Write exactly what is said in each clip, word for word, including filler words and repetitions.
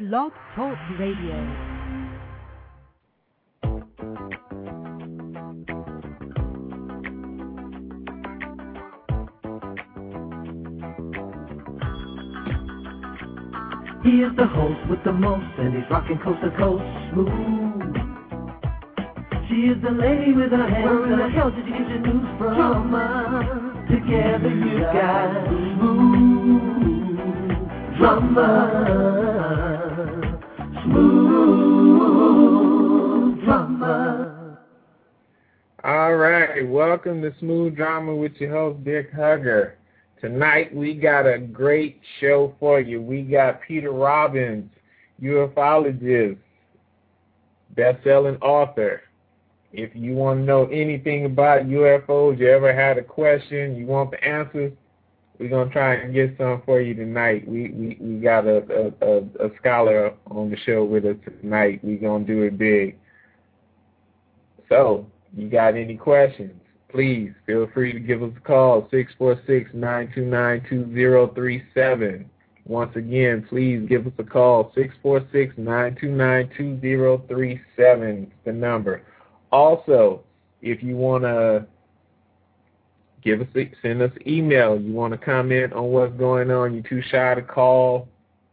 Blog Talk Radio. He is the host with the most, and he's rocking coast to coast, smooth. She is the lady with her hands. Where in the hell did you get your news from? Drama. Together you got smooth drama. Smooth drama. All right, welcome to Smooth Drama with your host, Dick Hugger. Tonight, we got a great show for you. We got Peter Robbins, ufologist, best-selling author. If you want to know anything about U F Os, you ever had a question, you want the answers, we're going to try and get some for you tonight. We we, we got a, a, a scholar on the show with us tonight. We're going to do it big. So, you got any questions? Please feel free to give us a call, six four six, nine two nine, two zero three seven. Once again, please give us a call, six four six, nine two nine, two zero three seven, the number. Also, if you want to give us a, send us an email, you want to comment on what's going on, you're too shy to call,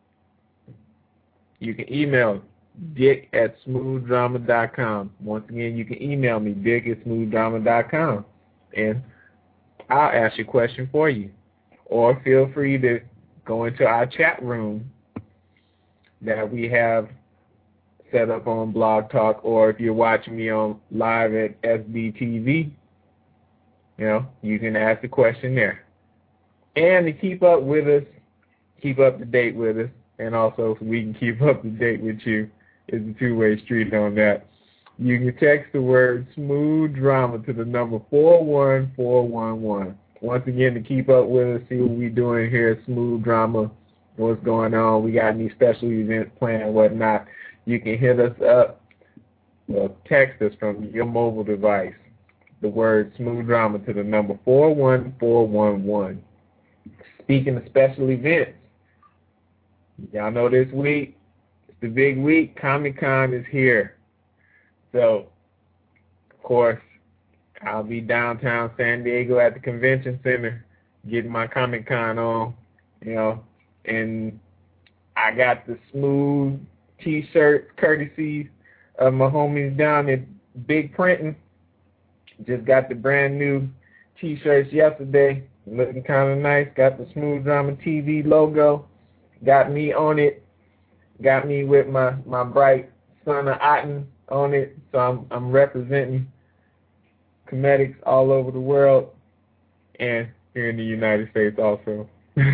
you can email Dick at smooth drama dot com. Once again, you can email me, Dick at smooth drama dot com, and I'll ask your question for you. Or feel free to go into our chat room that we have set up on Blog Talk, or if you're watching me on live at S B T V, you know, you can ask the question there. And to keep up with us, keep up to date with us, and also so we can keep up to date with you, it's a two-way street on that. You can text the word Smooth Drama to the number four one four one one. Once again, to keep up with us, see what we're doing here at Smooth Drama, what's going on, we got any special events planned and whatnot, you can hit us up or text us from your mobile device, the word Smooth Drama to the number four one four one one. Speaking of special events, y'all know this week, the big week, Comic-Con is here. So, of course, I'll be downtown San Diego at the convention center getting my Comic-Con on, you know, and I got the smooth T-shirt courtesy of my homies down at Big Printing. Just got the brand new T-shirts yesterday, looking kind of nice. Got the Smooth Drama T V logo, got me on it. Got me with my, my bright son of Otten on it, so I'm I'm representing Comedics all over the world and here in the United States also.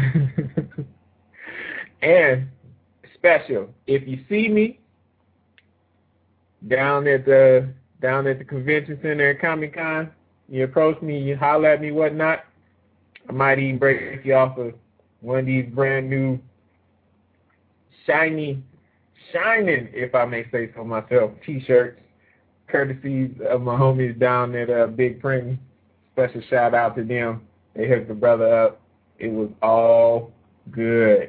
And special, if you see me down at the down at the convention center at Comic-Con, you approach me, you holler at me, whatnot, I might even break you off of one of these brand new shiny, shining, if I may say so myself, T-shirts, courtesy of my homies down at uh, Big Printing. Special shout out to them. They hooked the brother up. It was all good.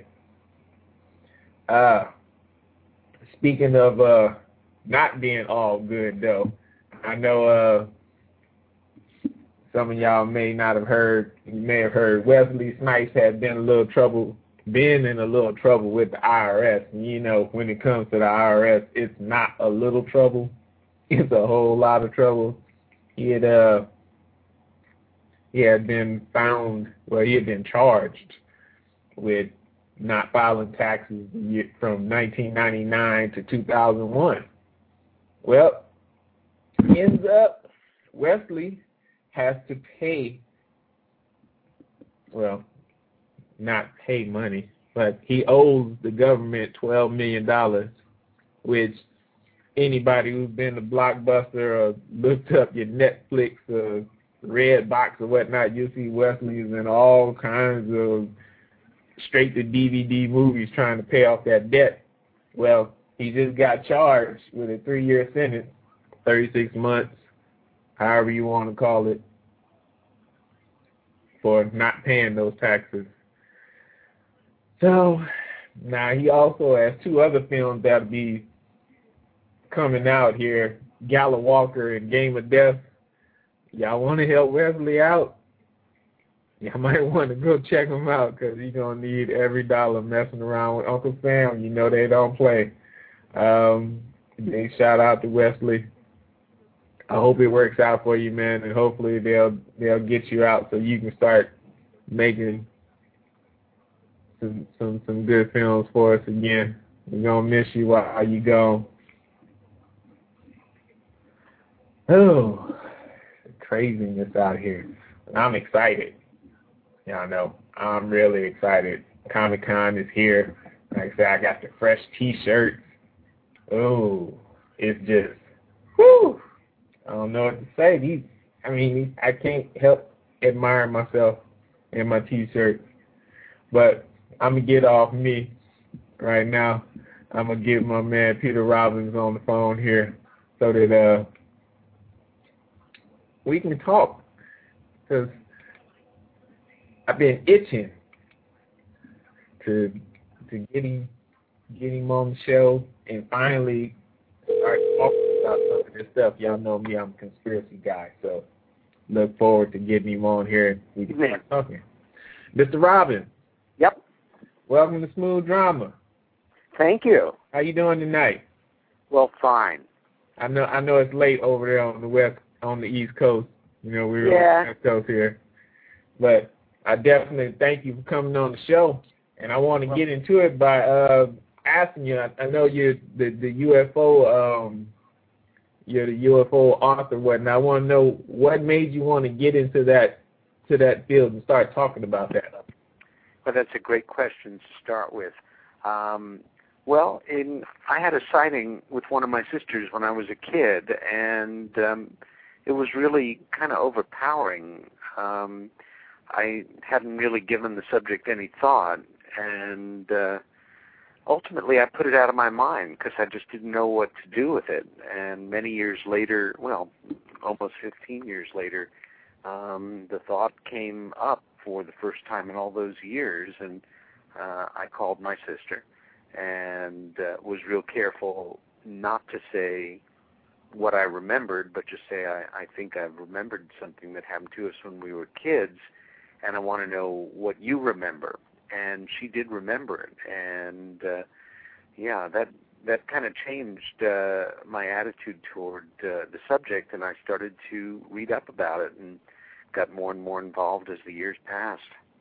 Uh, speaking of uh, not being all good, though, I know uh, some of y'all may not have heard, you may have heard Wesley Snipes had been a little trouble been in a little trouble with the I R S. And you know, when it comes to the I R S, it's not a little trouble. It's a whole lot of trouble. He had, uh, he had been found, well, he had been charged with not filing taxes from nineteen ninety-nine to two thousand one. Well, ends up, Wesley has to pay, well, not pay money, but he owes the government twelve million dollars, which anybody who's been to Blockbuster or looked up your Netflix or Redbox or whatnot, you'll see Wesley's in all kinds of straight-to-D V D movies trying to pay off that debt. Well, he just got charged with a three-year sentence, thirty-six months, however you want to call it, for not paying those taxes. So Now, he also has two other films that'll be coming out here, Gala Walker and Game of Death. Y'all want to help Wesley out? Y'all might want to go check him out because he's going to need every dollar messing around with Uncle Sam. You know they don't play. Um, big shout out to Wesley. I hope it works out for you, man, and hopefully they'll they'll get you out so you can start making some some, some good films for us again. We're going to miss you while you go. Oh, craziness out here. I'm excited. Y'all know, I'm really excited. Comic-Con is here. Like I said, I got the fresh T-shirts. Oh, it's just, whoo! I don't know what to say. These, I mean, I can't help admire myself in my T-shirt. But I'm going to get off me right now. I'm going to get my man Peter Robbins on the phone here so that uh, we can talk. Because I've been itching to to get him, get him on the show and finally start talking about some of this stuff. Y'all know me, I'm a conspiracy guy, so look forward to getting him on here and we can start talking. Mister Robbins. Yep. Welcome to Smooth Drama. Thank you. How you doing tonight? Well, fine. I know I know it's late over there on the west on the East Coast. You know, we're yeah. on the West Coast here. But I definitely thank you for coming on the show. And I want to get into it by uh, asking you, I, I know you're the, the U F O um, you're the U F O author, what? I want to know what made you want to get into that to that field and start talking about that. Well, that's a great question to start with. Um, well, in, I had a sighting with one of my sisters when I was a kid, and um, it was really kind of overpowering. Um, I hadn't really given the subject any thought, and uh, ultimately I put it out of my mind because I just didn't know what to do with it. And many years later, well, almost fifteen years later, um, the thought came up for the first time in all those years, and uh, I called my sister and uh, was real careful not to say what I remembered, but just say I, I think I've remembered something that happened to us when we were kids, and I want to know what you remember. And she did remember it, and uh, yeah, that that kind of changed uh, my attitude toward uh, the subject, and I started to read up about it and got more and more involved as the years passed.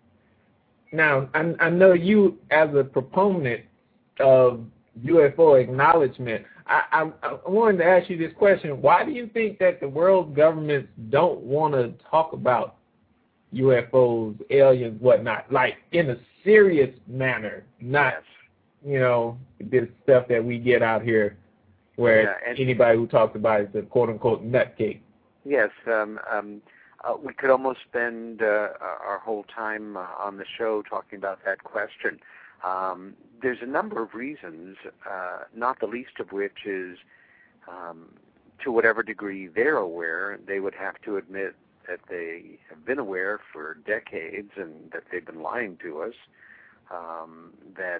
Now, I, I know you, as a proponent of U F O acknowledgement, I, I, I wanted to ask you this question. Why do you think that the world governments don't want to talk about U F Os, aliens, whatnot, like in a serious manner, not, you know, this stuff that we get out here where yeah, anybody who talks about it is a quote-unquote nutcase? Yes, um, um, uh, we could almost spend uh, our whole time uh, on the show talking about that question. Um, there's a number of reasons, uh, not the least of which is um, to whatever degree they're aware, they would have to admit that they have been aware for decades and that they've been lying to us, um, that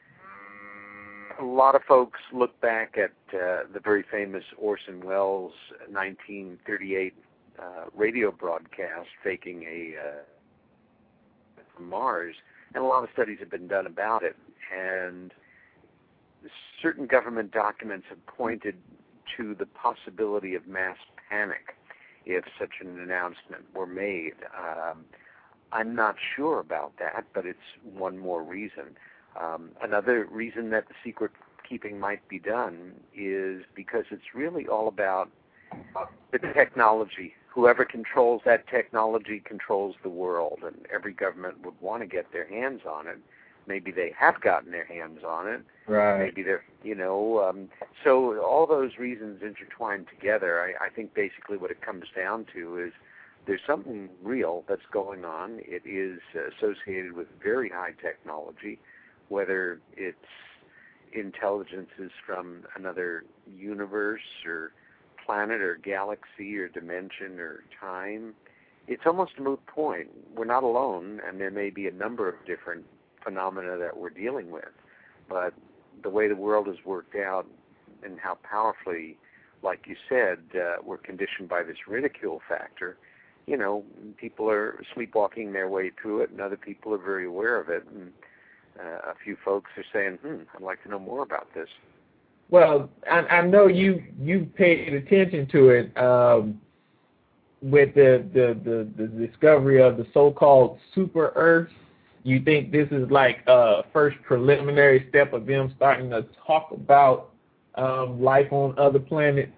a lot of folks look back at uh, the very famous Orson Welles nineteen thirty-eight uh, radio broadcast faking a uh, from Mars, and a lot of studies have been done about it, and certain government documents have pointed to the possibility of mass panic if such an announcement were made. Um, I'm not sure about that, but it's one more reason. Um, another reason that the secret keeping might be done is because it's really all about the technology. Whoever controls that technology controls the world, and every government would want to get their hands on it. Maybe they have gotten their hands on it. Right. Maybe they're, you know, um, so all those reasons intertwined together. I, I think basically what it comes down to is there's something real that's going on. It is associated with very high technology, whether it's intelligences from another universe or planet or galaxy or dimension or time. It's almost a moot point. We're not alone, and there may be a number of different phenomena that we're dealing with. but the way the world has worked out and how powerfully, like you said, uh, we're conditioned by this ridicule factor, you know, people are sleepwalking their way through it, and other people are very aware of it. And uh, a few folks are saying, hmm, I'd like to know more about this. Well, I, I know you you paid attention to it um, with the, the, the, the discovery of the so-called super Earth. You think this is like a first preliminary step of them starting to talk about um, life on other planets?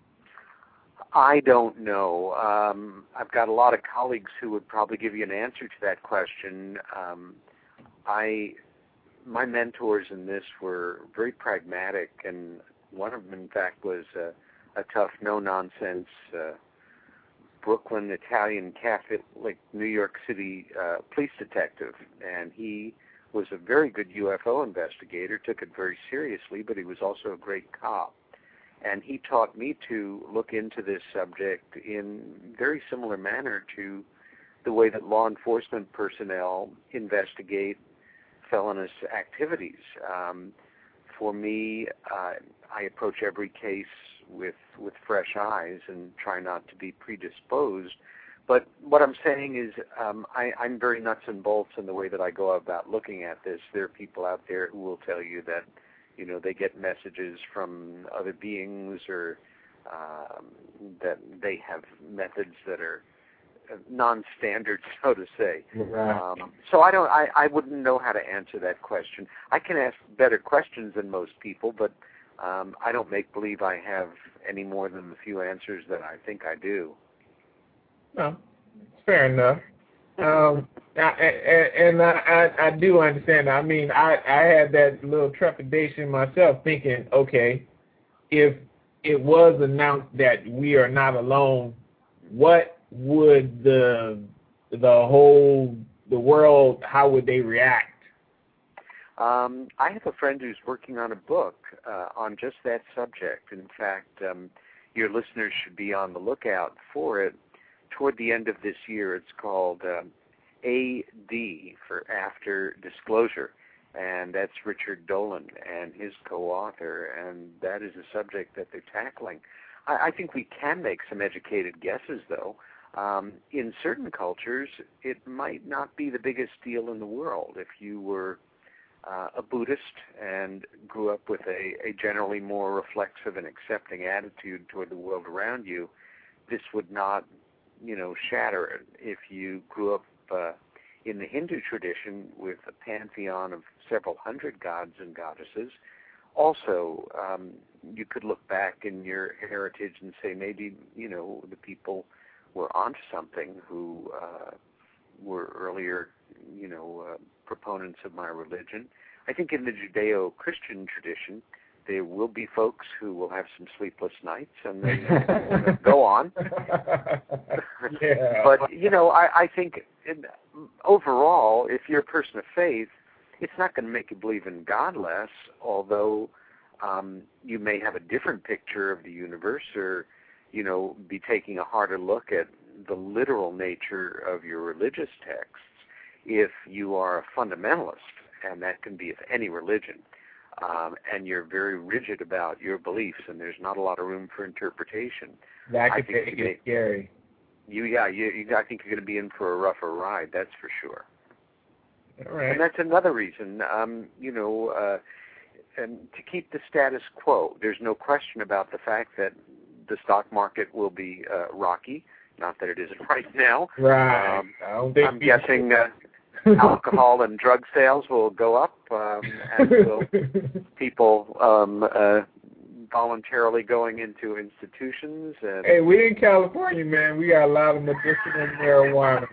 I don't know. Um, I've got a lot of colleagues who would probably give you an answer to that question. Um, I, my mentors in this were very pragmatic, and one of them, in fact, was a, a tough, no-nonsense uh, Brooklyn Italian Catholic New York City uh, police detective, and he was a very good U F O investigator, took it very seriously, but he was also a great cop. And he taught me to look into this subject in very similar manner to the way that law enforcement personnel investigate felonious activities. Um, for me, uh, I approach every case with with fresh eyes and try not to be predisposed. But what I'm saying is um, I, I'm very nuts and bolts in the way that I go about looking at this. There are people out there who will tell you that, you know, they get messages from other beings, or um, that they have methods that are non-standard, so to say. Right. Um, so I don't. I, I wouldn't know how to answer that question. I can ask better questions than most people, but um, I don't make believe I have any more than the few answers that I think I do. No, fair enough. Um, I, and I, I, I do understand. I mean, I, I had that little trepidation myself, thinking, okay, if it was announced that we are not alone, what would the the whole the world, how would they react? Um, I have a friend who's working on a book uh, on just that subject. In fact, um, your listeners should be on the lookout for it. Toward the end of this year, it's called um, A D for After Disclosure, and that's Richard Dolan and his co-author, and that is a subject that they're tackling. I, I think we can make some educated guesses, though. Um, in certain cultures, it might not be the biggest deal in the world. If you were uh, a Buddhist and grew up with a, a generally more reflexive and accepting attitude toward the world around you, this would not, you know, shatter it. If you grew up uh, in the Hindu tradition with a pantheon of several hundred gods and goddesses, also um, you could look back in your heritage and say maybe, you know, the people were onto something who uh, were earlier, you know, uh, proponents of my religion. I think in the Judeo-Christian tradition, there will be folks who will have some sleepless nights and then uh, go on. Yeah. But, you know, I, I think in, overall, if you're a person of faith, it's not going to make you believe in God less, although um, you may have a different picture of the universe, or, you know, be taking a harder look at the literal nature of your religious texts if you are a fundamentalist, and that can be of any religion. Um, and you're very rigid about your beliefs, and there's not a lot of room for interpretation. That I could think make you it may, scary. You, yeah, you, you, I think you're going to be in for a rougher ride, that's for sure. All right. And that's another reason, um, you know, uh, and to keep the status quo. There's no question about the fact that the stock market will be uh, rocky, not that it isn't right now. Right. Um, I don't think I'm guessing uh, alcohol and drug sales will go up, um, as will people um, uh, voluntarily going into institutions. And hey, we in California, man. We got a lot of medicinal marijuana.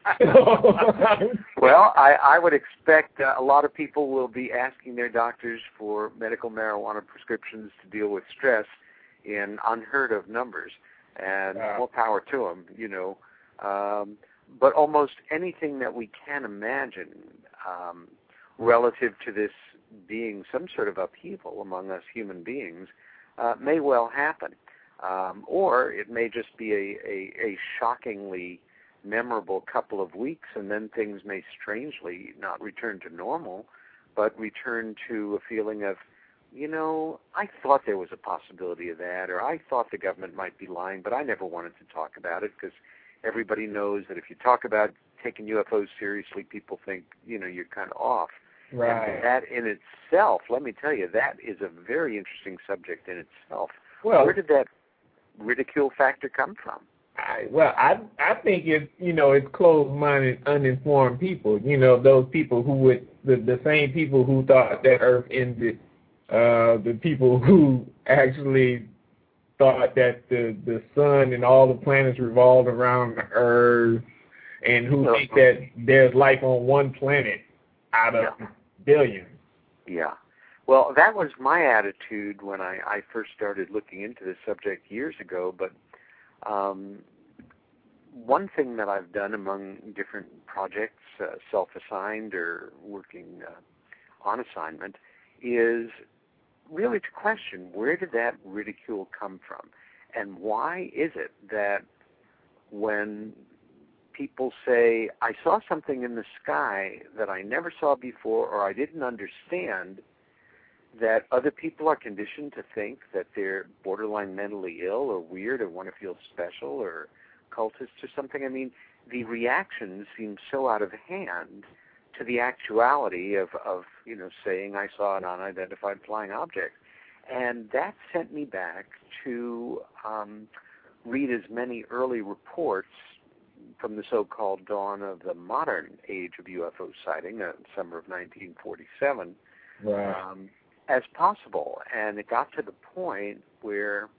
Well, I, I would expect uh, a lot of people will be asking their doctors for medical marijuana prescriptions to deal with stress in unheard of numbers, and wow. more power to them, you know. Um, but almost anything that we can imagine um, relative to this being some sort of upheaval among us human beings uh, may well happen. Um, or it may just be a, a, a shockingly memorable couple of weeks, and then things may strangely not return to normal. but return to a feeling of, you know, I thought there was a possibility of that, or I thought the government might be lying, but I never wanted to talk about it because everybody knows that if you talk about taking U F Os seriously, people think, you know, you're kind of off. Right. And that in itself, let me tell you, that is a very interesting subject in itself. Well, where did that ridicule factor come from? I, well, I I think it's, you know, it's closed-minded, uninformed people. You know, those people who would, the, the same people who thought that Earth ended, uh, the people who actually thought that the, the sun and all the planets revolved around the Earth, and who no. think that there's life on one planet out of yeah. billions. Yeah. Well, that was my attitude when I, I first started looking into this subject years ago, but um, one thing that I've done among different projects, uh, self-assigned or working uh, on assignment, is really to question, where did that ridicule come from? And why is it that when people say, I saw something in the sky that I never saw before or I didn't understand, that other people are conditioned to think that they're borderline mentally ill or weird or want to feel special or cultists or something? I mean, the reactions seem so out of hand to the actuality of, of, you know, saying I saw an unidentified flying object. And that sent me back to um, read as many early reports from the so-called dawn of the modern age of U F O sighting, uh, summer of nineteen forty-seven, right. um, as possible. And it got to the point where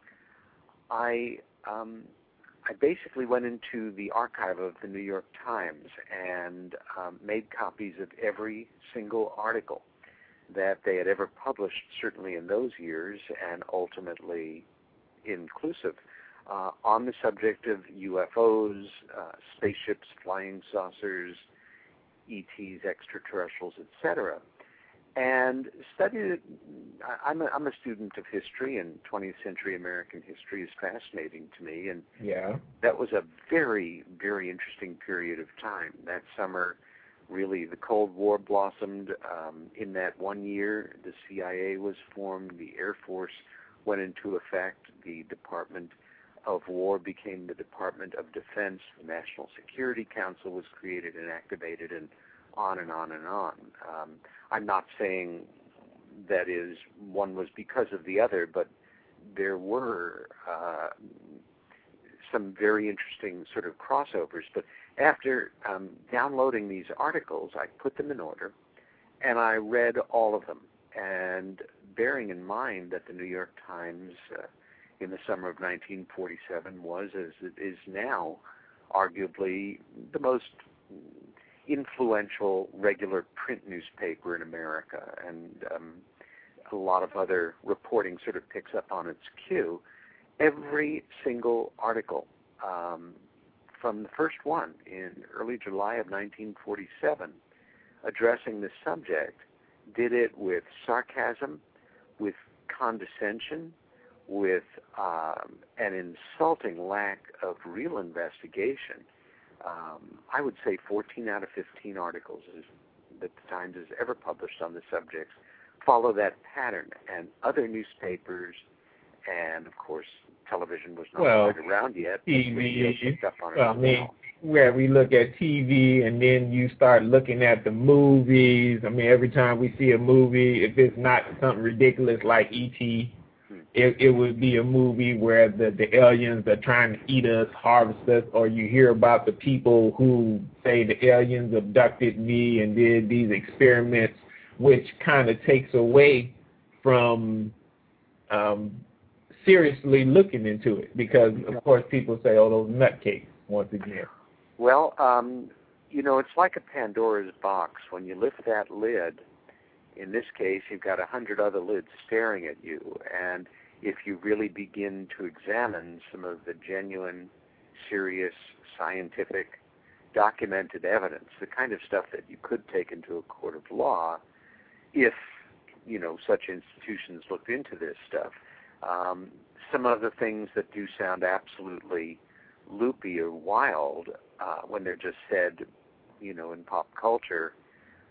I um, I basically went into the archive of the New York Times and um, made copies of every single article that they had ever published, certainly in those years, and ultimately inclusive, uh, on the subject of U F Os, uh, spaceships, flying saucers, E Ts, extraterrestrials, et cetera, and studied it. I'm a, I'm a student of history, and twentieth century American history is fascinating to me, and yeah. that was a very, very interesting period of time. That summer, really, the Cold War blossomed. Um, in that one year, the C I A was formed, the Air Force went into effect, the Department of War became the Department of Defense, the National Security Council was created and activated, and on and on and on. Um, I'm not saying that is one was because of the other, but there were uh, some very interesting sort of crossovers. But after um, downloading these articles, I put them in order, and I read all of them. And bearing in mind that the New York Times uh, in the summer of nineteen forty-seven was, as it is now, arguably the most influential regular print newspaper in America, and um, a lot of other reporting sort of picks up on its cue. Every single article, um, from the first one in early July of nineteen forty-seven, addressing the subject, did it with sarcasm, with condescension, with um, an insulting lack of real investigation. Um, I would say fourteen out of fifteen articles is, that the Times has ever published on the subject follow that pattern, and other newspapers and, of course, television was not well, quite around yet. T V, picked up on it well, I as mean, well. where we look at T V and then you start looking at the movies. I mean, every time we see a movie, if it's not something ridiculous like E T, hmm. it, it would be a movie where the, the aliens are trying to eat us, harvest us, or you hear about the people who say the aliens abducted me and did these experiments, which kind of takes away from um, seriously looking into it, because, of course, people say, oh, those nutcakes, once again. Well, um, you know, it's like a Pandora's box. When you lift that lid, in this case, you've got a hundred other lids staring at you, and if you really begin to examine some of the genuine, serious, scientific, documented evidence, the kind of stuff that you could take into a court of law, if, you know, such institutions looked into this stuff. Um, some of the things that do sound absolutely loopy or wild uh, when they're just said, you know, in pop culture,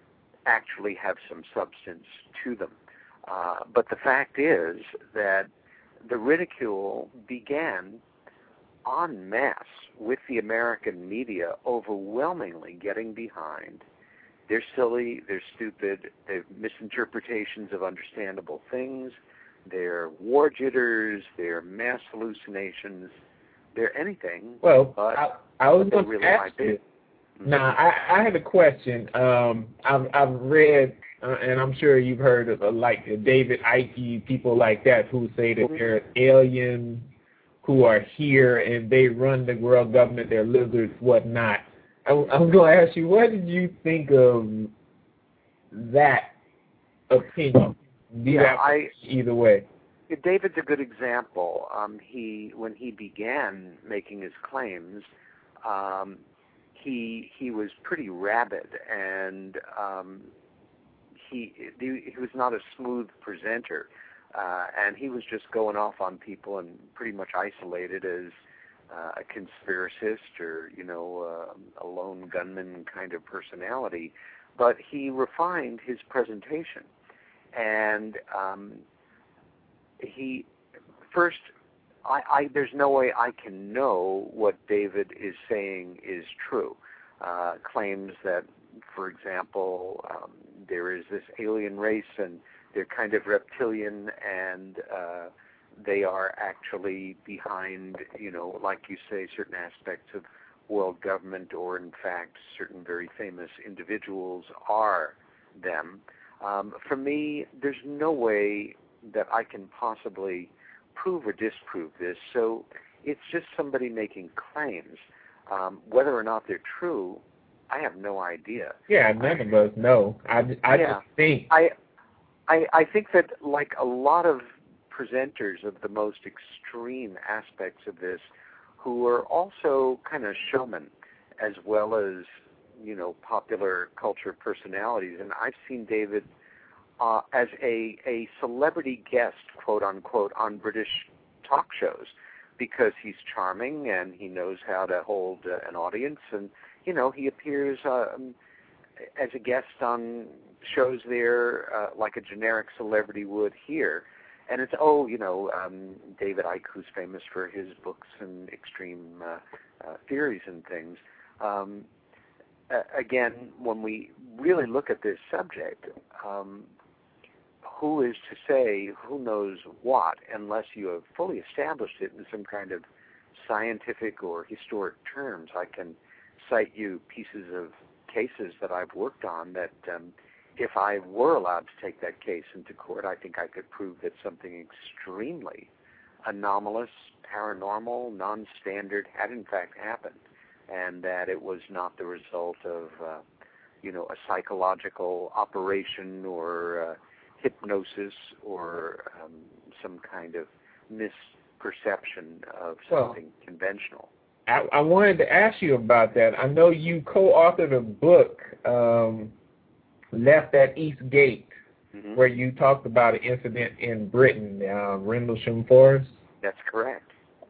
actually have some substance to them. Uh, but the fact is that the ridicule began en masse with the American media overwhelmingly getting behind. They're silly, they're stupid, they're misinterpretations of understandable things, they're war jitters, they're mass hallucinations, they're anything. Well, but I, I was going to really ask might be. you. Now, I, I had a question. Um, I've, I've read, uh, and I'm sure you've heard of, uh, like uh, David Icke, people like that who say that there are aliens who are here and they run the world government, they're lizards, whatnot. I, I'm going to ask you, what did you think of that opinion? Do you Yeah, have I, either way? David's a good example. Um, he, when he began making his claims, um, he he was pretty rabid, and um, he he was not a smooth presenter, uh, and he was just going off on people and pretty much isolated as uh, a conspiracist or you know uh, a lone gunman kind of personality. But he refined his presentation, and um, he first. I, I, there's no way I can know what David is saying is true. Uh, claims that, for example, um, there is this alien race and they're kind of reptilian and uh, they are actually behind, you know, like you say, certain aspects of world government, or in fact, certain very famous individuals are them. Um, for me, there's no way that I can possibly prove or disprove this, so it's just somebody making claims. Um, whether or not they're true, I have no idea. Yeah, none of us know. I, I yeah, just think. I, I, I think that, like a lot of presenters of the most extreme aspects of this, who are also kind of showmen as well as, you know, popular culture personalities, and I've seen David Uh, as a, a celebrity guest, quote unquote, on British talk shows, because he's charming and he knows how to hold uh, an audience, and you know he appears um, as a guest on shows there uh, like a generic celebrity would here, and it's oh you know um, David Icke, who's famous for his books and extreme uh, uh, theories and things. Um, uh, again, when we really look at this subject. Um, Who is to say who knows what unless you have fully established it in some kind of scientific or historic terms? I can cite you pieces of cases that I've worked on that um, if I were allowed to take that case into court, I think I could prove that something extremely anomalous, paranormal, non-standard had in fact happened, and that it was not the result of, uh, you know, a psychological operation or uh, hypnosis or um, some kind of misperception of something well, conventional. I, I wanted to ask you about that. I know you co-authored a book, um, Left at East Gate, mm-hmm. where you talked about an incident in Britain, uh, Rendlesham Forest. That's correct.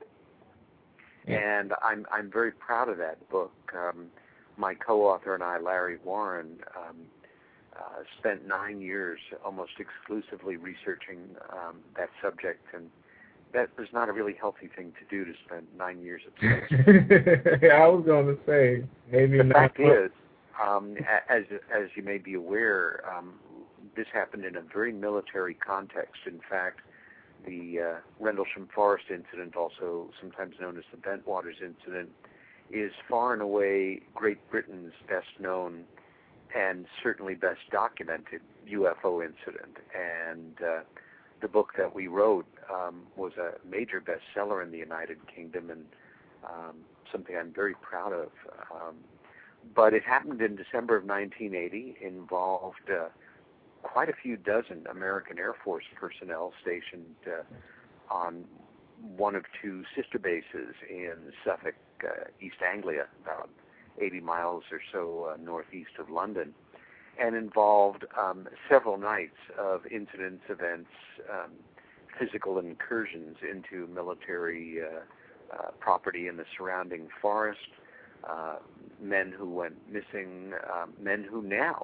Yeah. And I'm I'm very proud of that book. Um, my co-author and I, Larry Warren, um, Uh, spent nine years almost exclusively researching um, that subject, and that was not a really healthy thing to do, to spend nine years obsessed. I was going to say, maybe the not. fact is, um, as as you may be aware, um, this happened in a very military context. In fact, the uh, Rendlesham Forest incident, also sometimes known as the Bentwaters incident, is far and away Great Britain's best known and certainly best documented U F O incident. And uh, the book that we wrote um, was a major bestseller in the United Kingdom, and um, something I'm very proud of. Um, but it happened in December of nineteen eighty, involved uh, quite a few dozen American Air Force personnel stationed uh, on one of two sister bases in Suffolk, uh, East Anglia, about eighty miles or so uh, northeast of London, and involved um, several nights of incidents, events, um, physical incursions into military uh, uh, property in the surrounding forest, uh, men who went missing, uh, men who now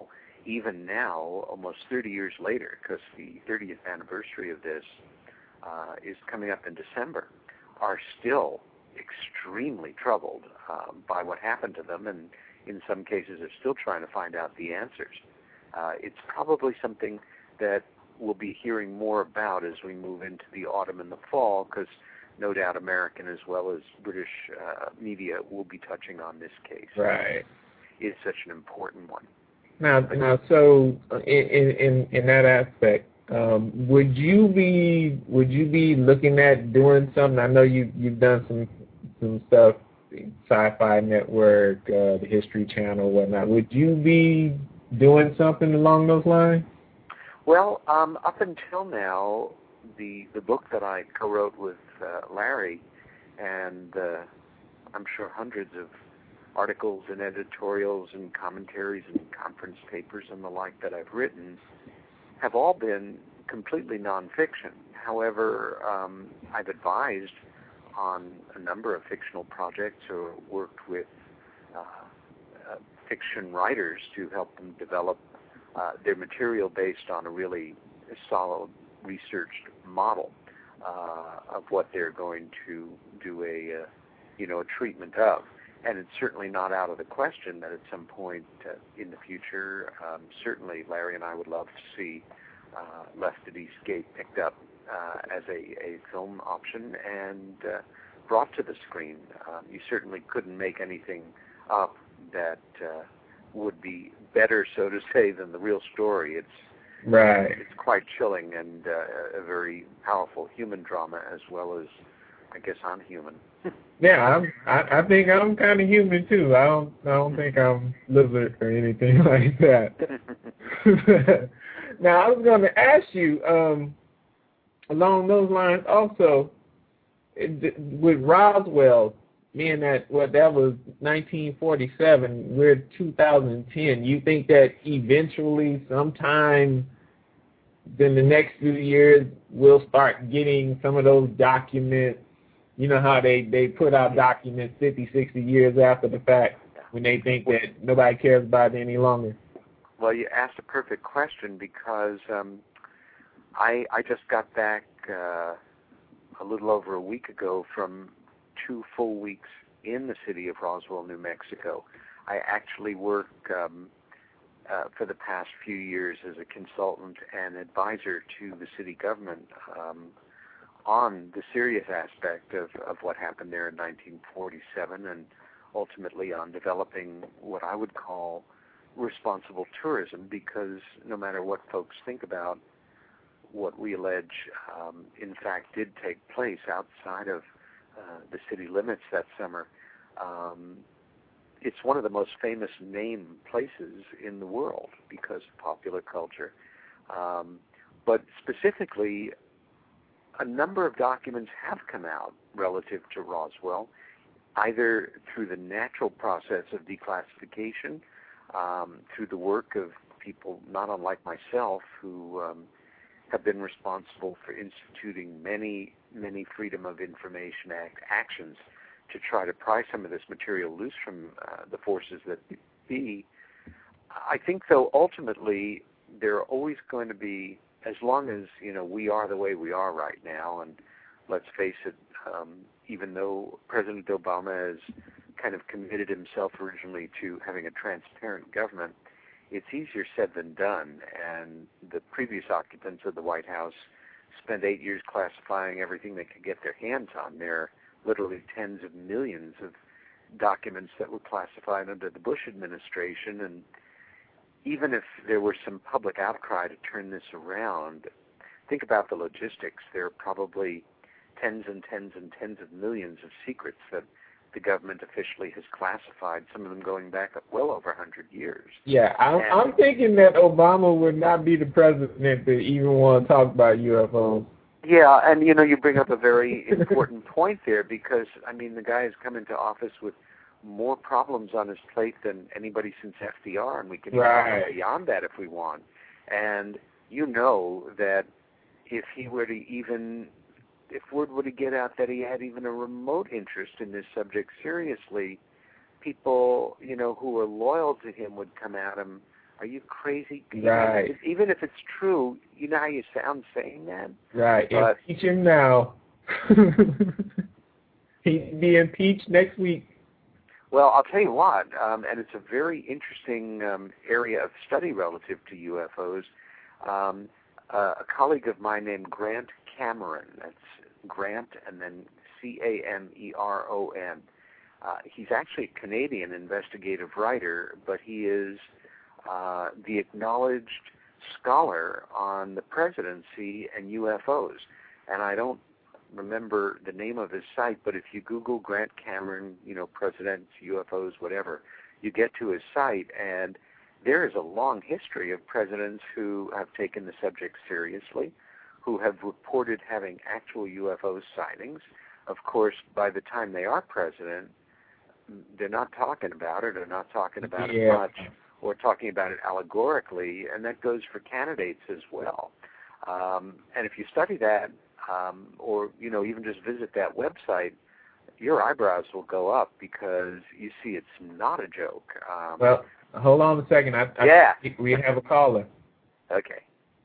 even now, almost thirty years later, because the thirtieth anniversary of this uh, is coming up in December, are still extremely troubled uh, by what happened to them, and in some cases are still trying to find out the answers. Uh, it's probably something that we'll be hearing more about as we move into the autumn and the fall, because no doubt American as well as British uh, media will be touching on this case. Right. It's such an important one. Now, now, so in in in that aspect, um, would you be would you be looking at doing something? I know you you've done some some stuff, Sci-Fi Network, uh, the History Channel, whatnot. Would you be doing something along those lines? Well, um, up until now, the the book that I co-wrote with uh, Larry, and uh, I'm sure hundreds of articles and editorials and commentaries and conference papers and the like that I've written, have all been completely nonfiction. However, um, I've advised on a number of fictional projects or worked with uh, uh, fiction writers to help them develop uh, their material based on a really solid researched model uh, of what they're going to do a, uh, you know, a treatment of. And it's certainly not out of the question that at some point uh, in the future, um, certainly Larry and I would love to see uh, Left at Eastgate picked up uh, as a, a film option and uh, brought to the screen. Um, you certainly couldn't make anything up that uh, would be better, so to say, than the real story. It's right. It's quite chilling and uh, a very powerful human drama as well as, I guess, unhuman. Yeah, I'm, I, I think I'm kind of human too. I don't, I don't think I'm lizard or anything like that. Now, I was going to ask you, um, along those lines, also, it, with Roswell, being that what that was nineteen forty-seven, we're two thousand ten. You think that eventually, sometime in the next few years, we'll start getting some of those documents? You know how they, they put out documents fifty, sixty years after the fact when they think that nobody cares about it any longer? Well, you asked a perfect question because um, I I just got back uh, a little over a week ago from two full weeks in the city of Roswell, New Mexico. I actually work um, uh, for the past few years as a consultant and advisor to the city government um, on the serious aspect of, of what happened there in nineteen forty-seven, and ultimately on developing what I would call responsible tourism, because no matter what folks think about what we allege um, in fact did take place outside of uh, the city limits that summer, um, it's one of the most famous named places in the world because of popular culture. Um, but specifically, a number of documents have come out relative to Roswell, either through the natural process of declassification, um, through the work of people not unlike myself who um, have been responsible for instituting many, many Freedom of Information Act actions to try to pry some of this material loose from uh, the forces that be. I think, though, ultimately, there are always going to be, as long as, you know, we are the way we are right now, and let's face it, um, even though President Obama has kind of committed himself originally to having a transparent government, it's easier said than done, and the previous occupants of the White House spent eight years classifying everything they could get their hands on. There are literally tens of millions of documents that were classified under the Bush administration, and even if there were some public outcry to turn this around, think about the logistics. There are probably tens and tens and tens of millions of secrets that the government officially has classified, some of them going back well over one hundred years. Yeah, I'm, I'm thinking that Obama would not be the president to even want to talk about U F Os. Yeah, and, you know, you bring up a very important point there because, I mean, the guy has come into office with more problems on his plate than anybody since F D R, and we can right. go beyond that if we want. And you know that if he were to even, if word were to get out that he had even a remote interest in this subject seriously, people, you know, who are loyal to him would come at him Are you crazy? Right. Even if it's true, you know how you sound saying that? Right. But, impeach him now. He'd be impeached next week. Well, I'll tell you what, um, and it's a very interesting um, area of study relative to U F Os. Um, uh, a colleague of mine named Grant Cameron, that's Grant and then C A M E R O N. Uh, he's actually a Canadian investigative writer, but he is uh, the acknowledged scholar on the presidency and U F Os. And I don't remember the name of his site, but if you Google Grant Cameron, you know, presidents, U F Os, whatever, you get to his site, and there is a long history of presidents who have taken the subject seriously, who have reported having actual U F O sightings. Of course, by the time they are president, they're not talking about it or not talking about yeah. it much or talking about it allegorically, and that goes for candidates as well. Um, and if you study that, um, or, you know, even just visit that website, your eyebrows will go up because you see it's not a joke. Um, well, hold on a second. I, I yeah. We have a caller. Okay.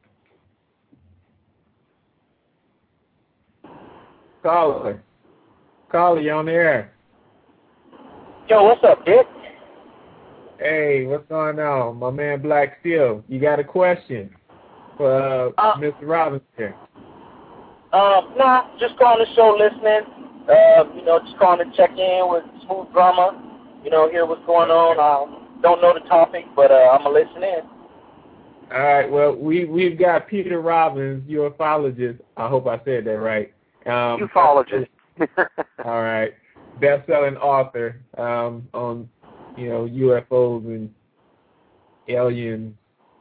Caller. Caller, you on the air. Yo, what's up, Dick? Hey, what's going on? My man Black Steel. You got a question for uh, uh, Mister Robbins here? Um, nah, just calling the show, listening. Uh, you know, just calling to check in with Smooth Drama. You know, hear what's going on. I don't know the topic, but uh, I'm going to listen in. All right, well, we, we've got Peter Robbins, ufologist. I hope I said that right. Um, ufologist. All right. Best-selling author um, on, you know, U F Os and alien,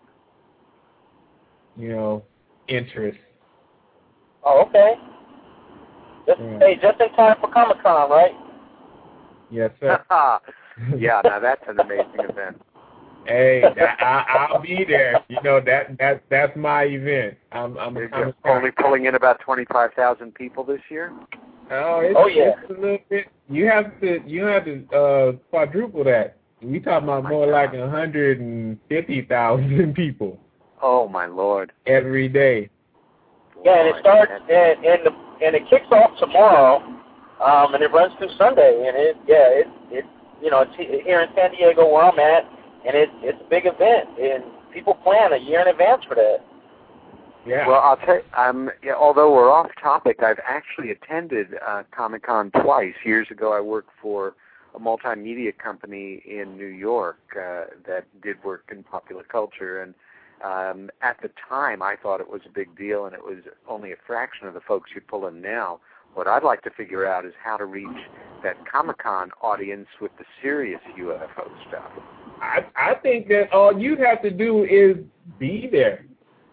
you know, interests. Oh, okay. Just, Yeah. Hey, just in time for Comic-Con, right? Yes, sir. Yeah, now that's an amazing event. Hey, that, I, I'll be there. You know, that that that's my event. I'm I'm You're a only pulling in about twenty-five thousand people this year. Oh, it's, oh yeah. It's a little bit. You have to you have to uh, quadruple that. We talking about more like a hundred and fifty thousand people. Oh my Lord! Every day. Yeah, and it starts and and the and it kicks off tomorrow, um, and it runs through Sunday, and it yeah it it you know it's here in San Diego where I'm at, and it it's a big event, and people plan a year in advance for that. Yeah. Well, I'll tell you, um, yeah, although we're off topic, I've actually attended uh, Comic-Con twice. Years ago, I worked for a multimedia company in New York uh, that did work in popular culture, and um, at the time, I thought it was a big deal, and it was only a fraction of the folks you pull in now. What I'd like to figure out is how to reach that Comic-Con audience with the serious U F O stuff. I I think that all you have to do is be there.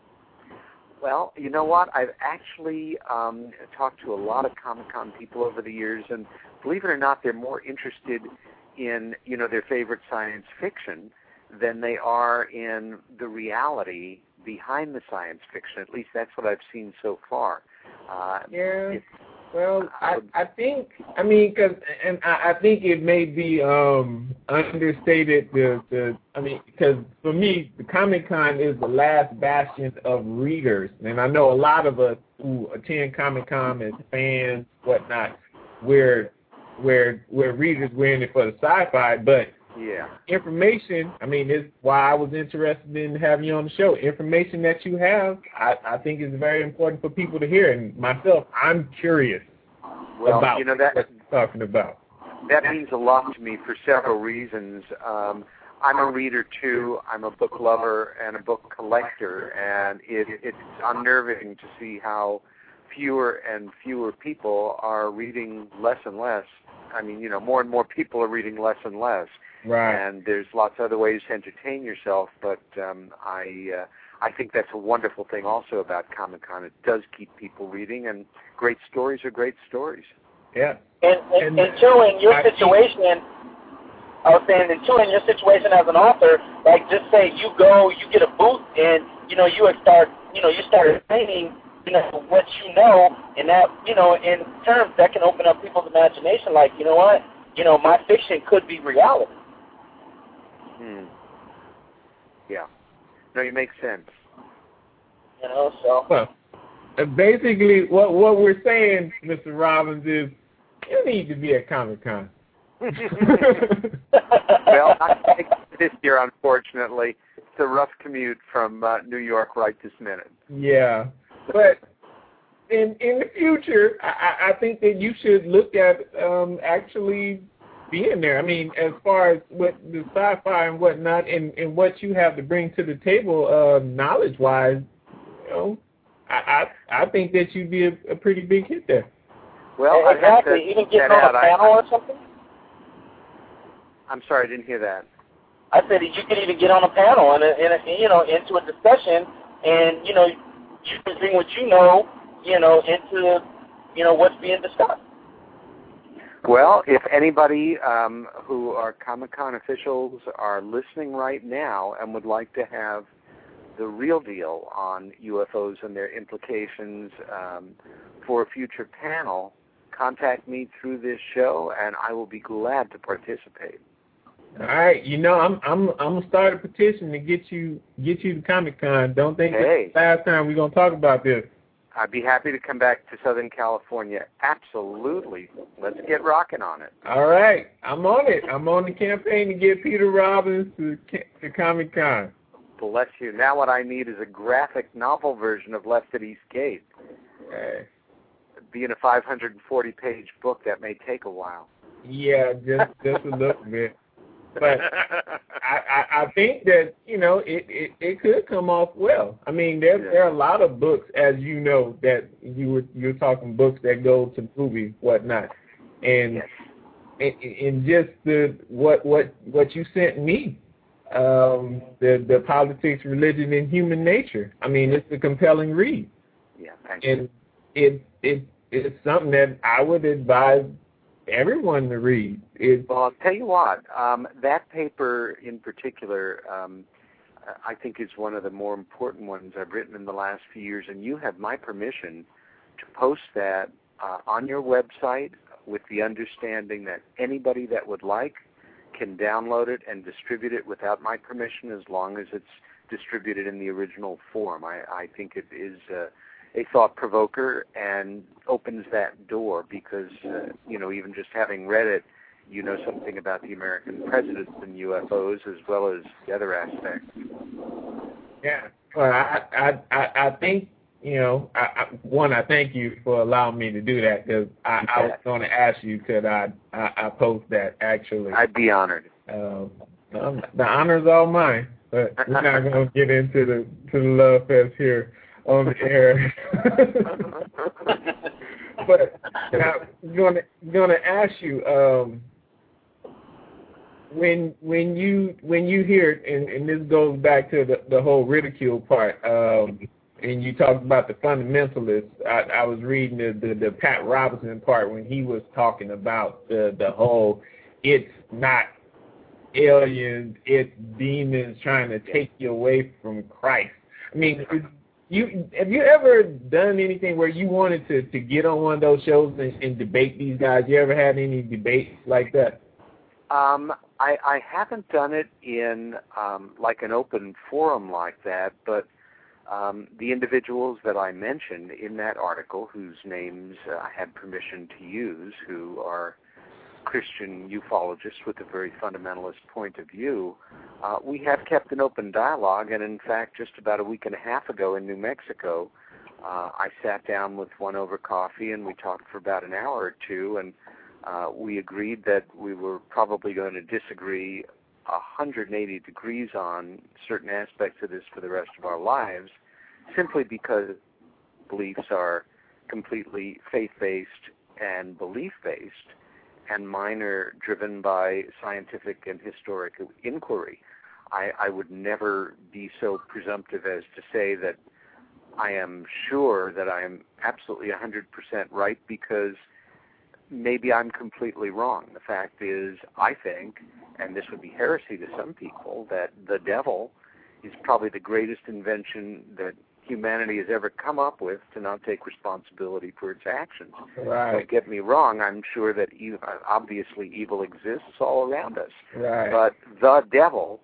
Well, you know what? I've actually um, talked to a lot of Comic-Con people over the years, and believe it or not, they're more interested in, you know, their favorite science fiction than they are in the reality behind the science fiction. At least that's what I've seen so far. Uh, yeah. Well, I I think I mean because and I, I think it may be um, understated the the I mean because for me the Comic-Con is the last bastion of readers, and I know a lot of us who attend Comic-Con as fans, whatnot, we're we're we're readers, we're in it for the sci-fi, but yeah, information. I mean, it's why I was interested in having you on the show. Information that you have, I, I think, is very important for people to hear. And myself, I'm curious well, about you know, that, what you're talking about. That means a lot to me for several reasons. Um, I'm a reader, too. I'm a book lover and a book collector, and it, it's unnerving to see how fewer and fewer people are reading less and less. I mean, you know, more and more people are reading less and less. Right. And there's lots of other ways to entertain yourself, but um, I uh, I think that's a wonderful thing also about Comic-Con. It does keep people reading, and great stories are great stories. Yeah. And, and, and too, in your situation, I was saying that too, in your situation as an author, like just say you go, you get a booth, and you know you start, you know, you start explaining, you know, what you know, and that, you know, in terms that can open up people's imagination. Like, you know what, you know, my fiction could be reality. Hmm. Yeah. No, you make sense. You know, so. Well, uh, basically, what what we're saying, Mister Robbins, is you need to be at Comic-Con. Well, not this year, unfortunately. It's a rough commute from uh, New York right this minute. Yeah, but in in the future, I, I think that you should look at um, actually being there. I mean, as far as what the sci-fi and whatnot, and, and what you have to bring to the table, uh, knowledge-wise, you know, I, I I think that you'd be a, a pretty big hit there. Well, exactly. Even getting on a panel or something. I'm sorry, I didn't hear that. I said that you could even get on a panel and, and, and you know, into a discussion, and you know, you can bring what you know, you know, into, you know, what's being discussed. Well, if anybody um, who are Comic-Con officials are listening right now and would like to have the real deal on U F Os and their implications um, for a future panel, contact me through this show, and I will be glad to participate. All right, you know, I'm I'm I'm gonna start a petition to get you get you to Comic-Con. Don't think hey. it's the last time we're gonna talk about this. I'd be happy to come back to Southern California. Absolutely. Let's get rocking on it. All right, I'm on it. I'm on the campaign to get Peter Robbins to to Comic-Con. Bless you. Now what I need is a graphic novel version of Left at East Gate. Okay. Being a five hundred forty page book, that may take a while. Yeah, just just a little bit. But I, I, I think that, you know, it, it, it could come off well. I mean, there yeah. there are a lot of books, as you know, that you were you're talking books that go to movie, whatnot, and yes. and, and just the what what what you sent me, um, the the politics, religion, and human nature. I mean, it's a compelling read. Yeah, thank and you. it it it's something that I would advise everyone to read. It, well, I'll tell you what, um, that paper in particular, um, I think is one of the more important ones I've written in the last few years, and you have my permission to post that uh, on your website with the understanding that anybody that would like can download it and distribute it without my permission as long as it's distributed in the original form. I, I think it is uh, a thought-provoker and opens that door because, uh, you know, even just having read it, you know something about the American presidents and U F Os as well as the other aspects. Yeah. Well, I I, I, I think, you know, I, I, one, I thank you for allowing me to do that because I, I was going to ask you could I, I, I post that, actually. I'd be honored. Uh, um, the honor's all mine, but we're not going to get into the to the love fest here on the air. But now, I'm going to going to ask you, um, when when you when you hear it, and, and this goes back to the, the whole ridicule part, um, and you talked about the fundamentalists. I, I was reading the, the the Pat Robertson part when he was talking about the the whole it's not aliens, it's demons trying to take you away from Christ. I mean, you have you ever done anything where you wanted to, to get on one of those shows and, and debate these guys? You ever had any debates like that? Um, I, I haven't done it in um, like an open forum like that, but um, the individuals that I mentioned in that article, whose names uh, I had permission to use, who are Christian ufologists with a very fundamentalist point of view, uh, we have kept an open dialogue, and in fact, just about a week and a half ago in New Mexico, uh, I sat down with one over coffee, and we talked for about an hour or two, and uh, we agreed that we were probably going to disagree one hundred eighty degrees on certain aspects of this for the rest of our lives, simply because beliefs are completely faith-based and belief-based, and mine are driven by scientific and historic inquiry. I, I would never be so presumptive as to say that I am sure that I am absolutely one hundred percent right, because maybe I'm completely wrong. The fact is, I think, and this would be heresy to some people, that the devil is probably the greatest invention that humanity has ever come up with to not take responsibility for its actions. Right. Don't get me wrong, I'm sure that evil, obviously evil exists all around us. Right. But the devil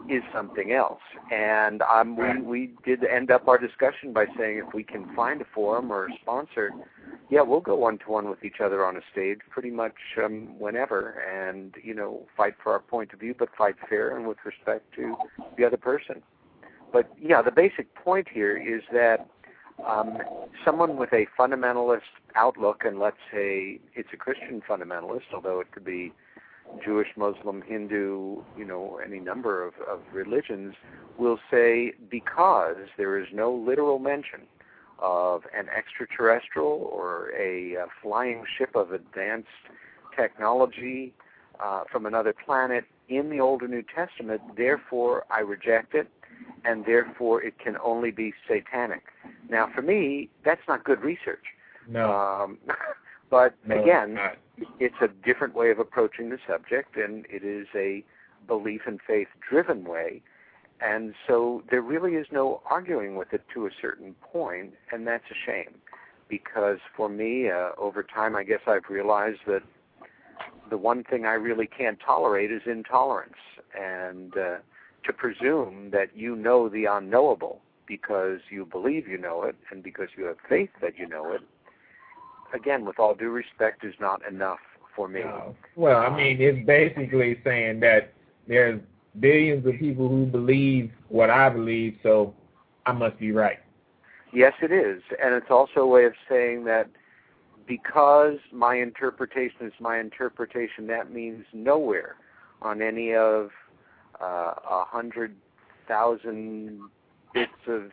is something else. And um, we, we did end up our discussion by saying if we can find a forum or a sponsor, yeah, we'll go one-to-one with each other on a stage pretty much um, whenever and, you know, fight for our point of view, but fight fair and with respect to the other person. But, yeah, the basic point here is that um, someone with a fundamentalist outlook, and let's say it's a Christian fundamentalist, although it could be Jewish, Muslim, Hindu, you know, any number of, of religions, will say because there is no literal mention of an extraterrestrial or a uh, flying ship of advanced technology uh, from another planet in the Old and New Testament, therefore I reject it, and therefore it can only be satanic. Now, for me, that's not good research. No. Um, but no, again, not. It's a different way of approaching the subject, and it is a belief and faith-driven way. And so there really is no arguing with it to a certain point, and that's a shame. Because for me, uh, over time, I guess I've realized that the one thing I really can't tolerate is intolerance. And uh, to presume that you know the unknowable because you believe you know it and because you have faith that you know it, again, with all due respect, is not enough for me. No. Well, I mean, it's basically saying that there's billions of people who believe what I believe, so I must be right. Yes, it is. And it's also a way of saying that because my interpretation is my interpretation, that means nowhere on any of a uh, hundred thousand bits of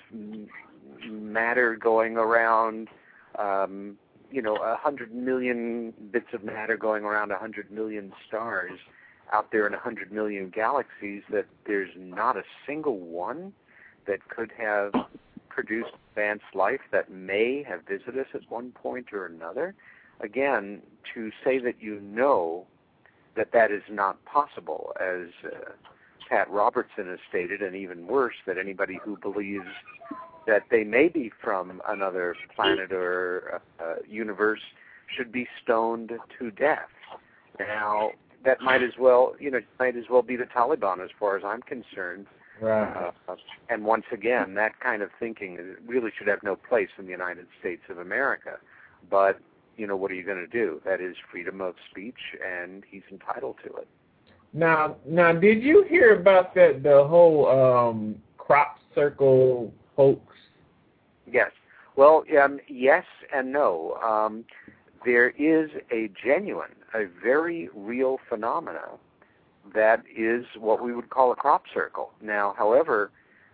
matter going around, um, you know, a hundred million bits of matter going around a hundred million stars out there in a hundred million galaxies, that there's not a single one that could have produced advanced life that may have visited us at one point or another. Again, to say that you know that that is not possible, as uh, Pat Robertson has stated, and even worse, that anybody who believes that they may be from another planet or uh, universe should be stoned to death. Now, that might as well, you know, might as well be the Taliban as far as I'm concerned. Right. Uh, and once again, that kind of thinking really should have no place in the United States of America. But, you know, what are you going to do? That is freedom of speech, and he's entitled to it. Now, now, did you hear about that, the whole um, crop circle hoax? Yes. Well, um, yes and no. Um, there is a genuine, a very real phenomena that is what we would call a crop circle. Now, however,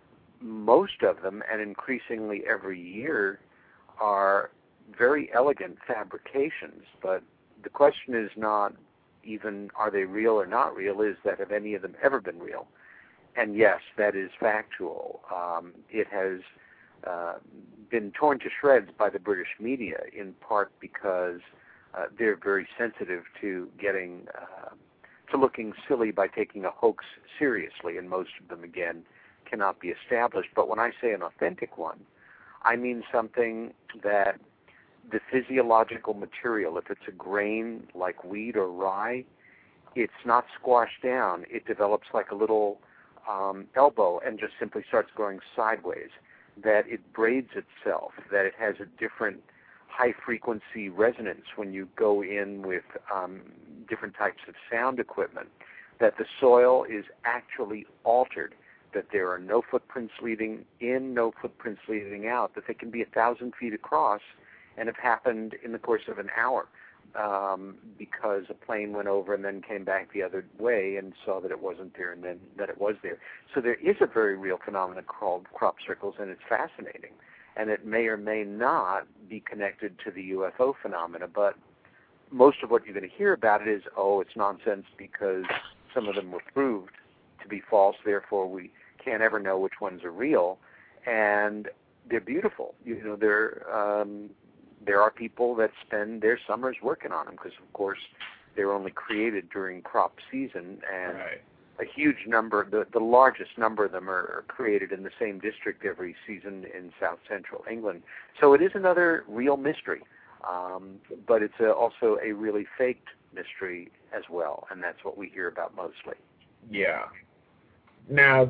most of them, and increasingly every year, are very elegant fabrications. But the question is not even are they real or not real, is that have any of them ever been real? And yes, that is factual. Um, it has uh, been torn to shreds by the British media, in part because uh, they're very sensitive to getting uh, to looking silly by taking a hoax seriously, and most of them, again, cannot be established. But when I say an authentic one, I mean something that the physiological material, if it's a grain like wheat or rye, it's not squashed down. It develops like a little um, elbow and just simply starts going sideways, that it braids itself, that it has a different high-frequency resonance when you go in with um, different types of sound equipment, that the soil is actually altered, that there are no footprints leading in, no footprints leading out, that they can be a thousand feet across and have happened in the course of an hour um, because a plane went over and then came back the other way and saw that it wasn't there and then that it was there. So there is a very real phenomenon called crop circles, and it's fascinating. And it may or may not be connected to the U F O phenomena, but most of what you're going to hear about it is, oh, it's nonsense because some of them were proved to be false, therefore we can't ever know which ones are real. And they're beautiful. You know, they're, um, there are people that spend their summers working on them because, of course, they're only created during crop season, and Right. a huge number, the, the largest number of them are created in the same district every season in south central England. So it is another real mystery, um, but it's a, also a really faked mystery as well, and that's what we hear about mostly. Yeah. now,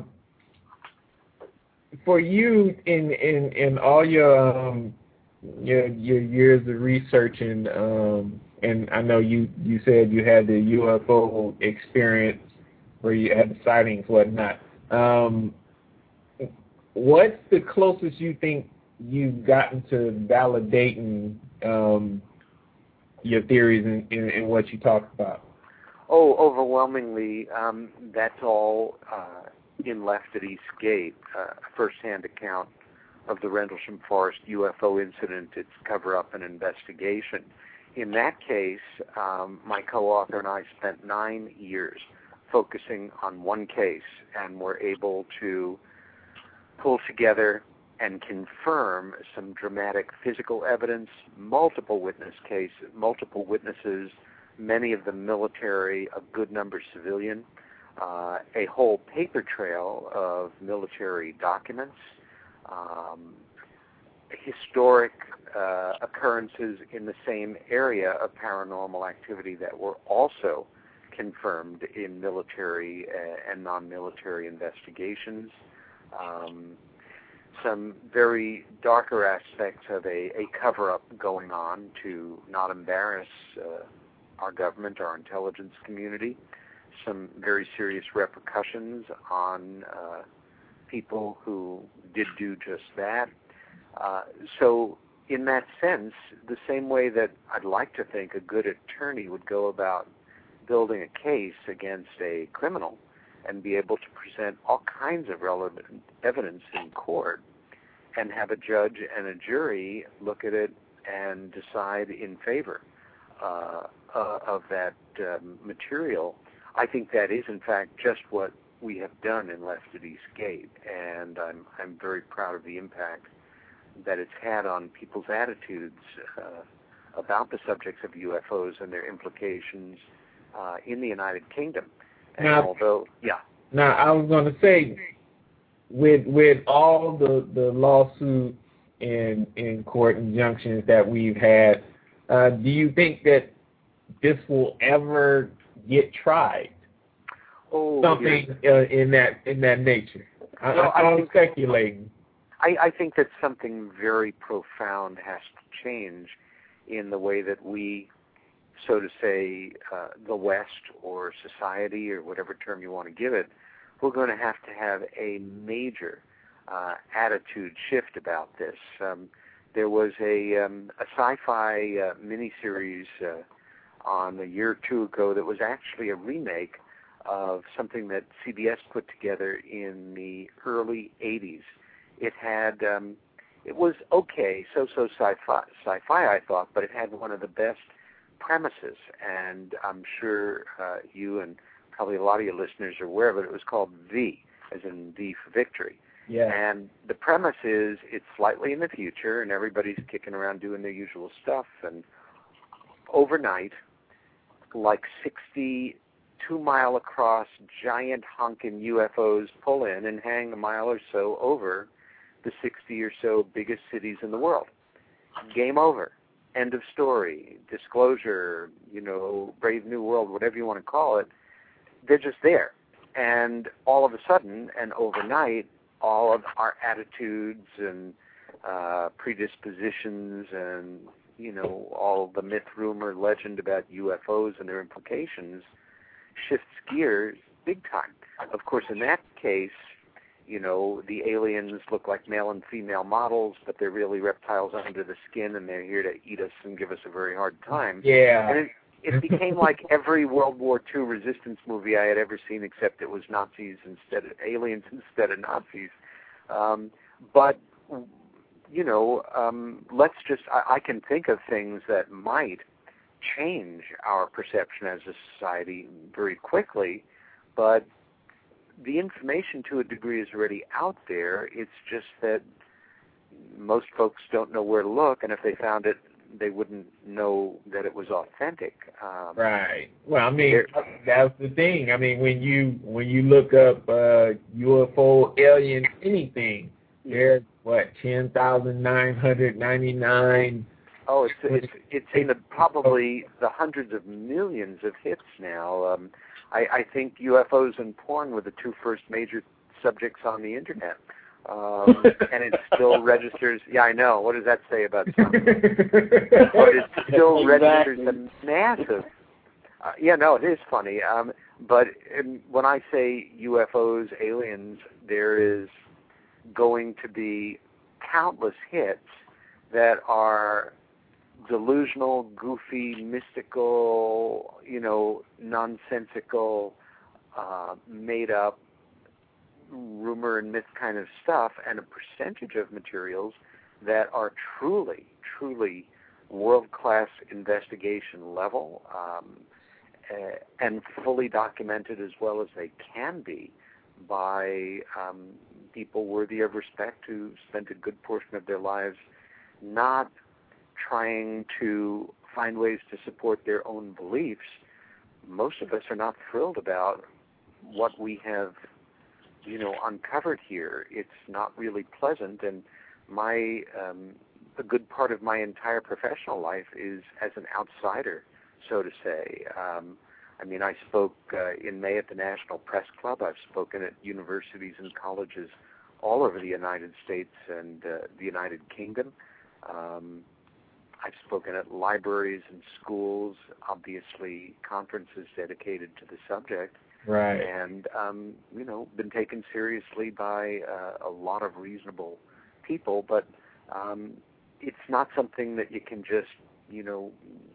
for you in in, in all your um your your years of research and um and I know you, you said you had the U F O experience where you had the sightings, whatnot. Um, what's the closest you think you've gotten to validating um, your theories and, and, and what you talked about? Oh, overwhelmingly, um, that's all uh, in Left at East Gate, uh, a first-hand account of the Rendlesham Forest U F O incident, its cover-up and investigation. In that case, um, my co-author and I spent nine years focusing on one case and were able to pull together and confirm some dramatic physical evidence, multiple witness cases, multiple witnesses, many of them military, a good number civilian, uh, a whole paper trail of military documents, um, historic uh, occurrences in the same area of paranormal activity that were also confirmed in military uh, and non-military investigations. Um, some very darker aspects of a, a cover-up going on to not embarrass uh, our government, our intelligence community. Some very serious repercussions on uh, people who did do just that. Uh, so in that sense, the same way that I'd like to think a good attorney would go about building a case against a criminal and be able to present all kinds of relevant evidence in court and have a judge and a jury look at it and decide in favor uh, uh, of that um, material, I think that is, in fact, just what we have done in Left at East Gate, and I'm, I'm very proud of the impact that it's had on people's attitudes uh, about the subjects of U F Os and their implications uh, in the United Kingdom. And now, although, yeah. Now, I was going to say, with with all the, the lawsuits and, and court injunctions that we've had, uh, do you think that this will ever get tried? Oh, Something uh, in that in that nature. I, well, I, I'm think, speculating. I, I think that something very profound has to change in the way that we, so to say, uh, the West or society or whatever term you want to give it, we're going to have to have a major uh, attitude shift about this. Um, there was a, um, a sci-fi uh, miniseries uh, on a year or two ago that was actually a remake of something that C B S put together in the early eighties. It had, um, it was okay, so-so sci-fi, sci-fi I thought, but it had one of the best premises, and I'm sure uh, you and probably a lot of your listeners are aware of it. It was called V, as in V for victory. Yeah. And the premise is it's slightly in the future, and everybody's kicking around doing their usual stuff, and overnight, like sixty-two mile across giant honking U F Os pull in and hang a mile or so over the sixty or so biggest cities in the world. Game over. End of story. Disclosure, you know, Brave New World, whatever you want to call it. They're just there. And all of a sudden, and overnight, all of our attitudes and uh, predispositions and, you know, all the myth, rumor, legend about U F Os and their implications shifts gears big time. Of course, in that case, you know, the aliens look like male and female models, but they're really reptiles under the skin, and they're here to eat us and give us a very hard time. Yeah. And it, it became like every World War Two resistance movie I had ever seen, except it was Nazis instead of aliens instead of Nazis. Um, but, you know, um, let's just, I, I can think of things that might change our perception as a society very quickly, but the information to a degree is already out there. It's just that most folks don't know where to look, and if they found it, they wouldn't know that it was authentic. Um, right. Well, I mean, that's the thing. I mean, when you when you look up uh, U F O, alien, anything, there's what ten thousand nine hundred ninety-nine. Oh, it's it's it's in the probably the hundreds of millions of hits now. Um, I, I think U F Os and porn were the two first major subjects on the internet. Um, and it still registers. Yeah, I know. What does that say about something? But it still registers a massive. Uh, yeah, no, it is funny. Um, but um, when I say U F Os, aliens, there is going to be countless hits that are delusional, goofy, mystical, you know, nonsensical, uh, made up, rumor and myth kind of stuff, and a percentage of materials that are truly, truly world-class investigation level um, uh, and fully documented as well as they can be by um, people worthy of respect who spent a good portion of their lives not trying to find ways to support their own beliefs. Most of us are not thrilled about what we have you know, uncovered here. It's not really pleasant, and my um, a good part of my entire professional life is as an outsider, so to say. Um, I mean, I spoke uh, in May at the National Press Club. I've spoken at universities and colleges all over the United States and uh, the United Kingdom. Um, I've spoken at libraries and schools, obviously conferences dedicated to the subject. Right. And, um, you know, been taken seriously by uh, a lot of reasonable people, but um, it's not something that you can just, you know,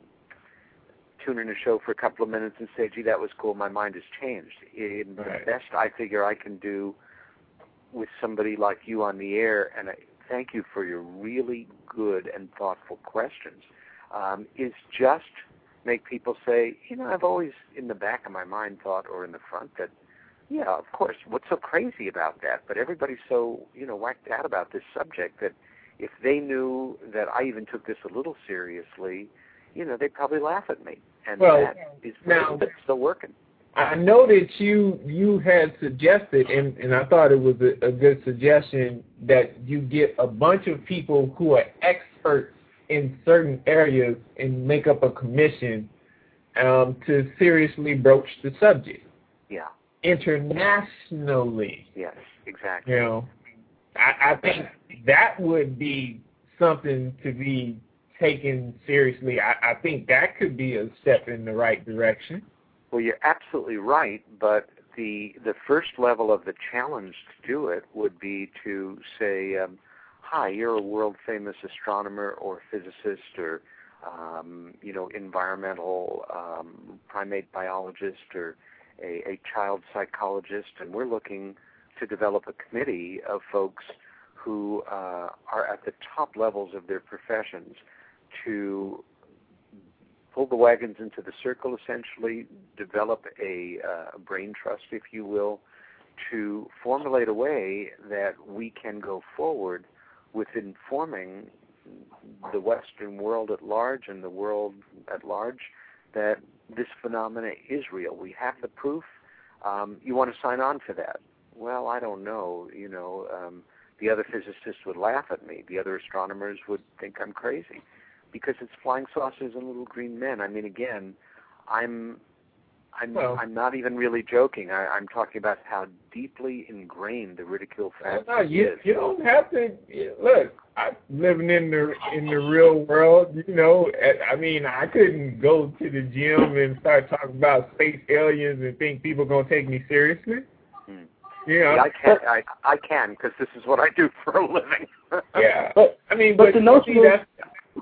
tune in a show for a couple of minutes and say, gee, that was cool, my mind has changed. In right. The best I figure I can do with somebody like you on the air, and I thank you for your really good and thoughtful questions, um, is just make people say, you know, I've always in the back of my mind thought, or in the front, that, yeah, of course, what's so crazy about that? But everybody's so, you know, whacked out about this subject that if they knew that I even took this a little seriously, you know, they'd probably laugh at me. And well, that is now, that's still working. I know that you you had suggested, and, and I thought it was a, a good suggestion, that you get a bunch of people who are experts in certain areas and make up a commission um, to seriously broach the subject. Yeah. Internationally. Yes, exactly. You know, I, I think that would be something to be taken seriously. I, I think that could be a step in the right direction. Well, you're absolutely right, but the the first level of the challenge to do it would be to say, um, hi, you're a world-famous astronomer or physicist or, um, you know, environmental um, primate biologist or a, a child psychologist, and we're looking to develop a committee of folks who uh, are at the top levels of their professions to pull the wagons into the circle, essentially, develop a uh, brain trust, if you will, to formulate a way that we can go forward with informing the Western world at large and the world at large that this phenomena is real. We have the proof. Um, you want to sign on for that? Well, I don't know. You know, um, the other physicists would laugh at me. The other astronomers would think I'm crazy because it's flying saucers and little green men. I mean, again, I'm I'm well, I'm not even really joking. I, I'm talking about how deeply ingrained the ridicule factor no, you, is. You don't have to look. I living in the in the real world. You know, I mean, I couldn't go to the gym and start talking about space aliens and think people are gonna take me seriously. Hmm. You know, yeah, I can. I I can because this is what I do for a living. yeah, but I mean, but, but the notion see, is, that's,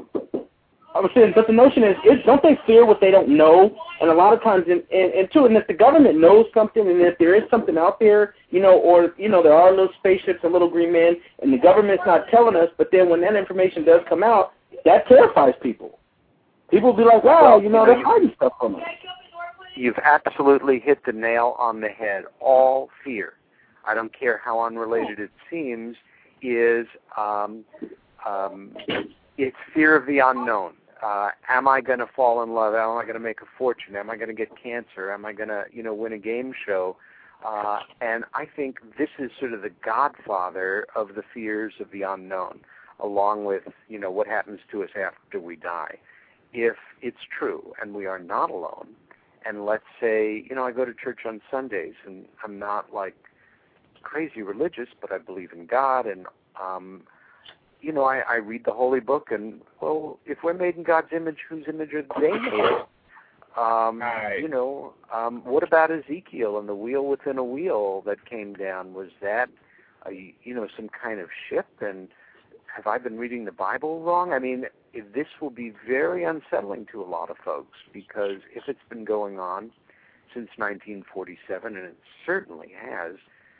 I was saying, but the notion is, is, don't they fear what they don't know? And a lot of times, in, and, and too, and if the government knows something, and if there is something out there, you know, or, you know, there are little spaceships and little green men, and the government's not telling us, but then when that information does come out, that terrifies people. People will be like, wow, well, you know, you know they're hiding stuff from us. You've absolutely hit the nail on the head. All fear, I don't care how unrelated it seems, is um, um, it's fear of the unknown. Uh, am I going to fall in love? Am I going to make a fortune? Am I going to get cancer? Am I going to, you know, win a game show? Uh, and I think this is sort of the godfather of the fears of the unknown, along with, you know, what happens to us after we die. If it's true, and we are not alone, and let's say, you know, I go to church on Sundays, and I'm not like crazy religious, but I believe in God, and um, you know, I, I read the Holy Book, and well, if we're made in God's image, whose image are they made? Um, right. You know, um, what about Ezekiel and the wheel within a wheel that came down? Was that, a, you know, some kind of ship? And have I been reading the Bible wrong? I mean, if this will be very unsettling to a lot of folks, because if it's been going on since nineteen forty-seven, and it certainly has,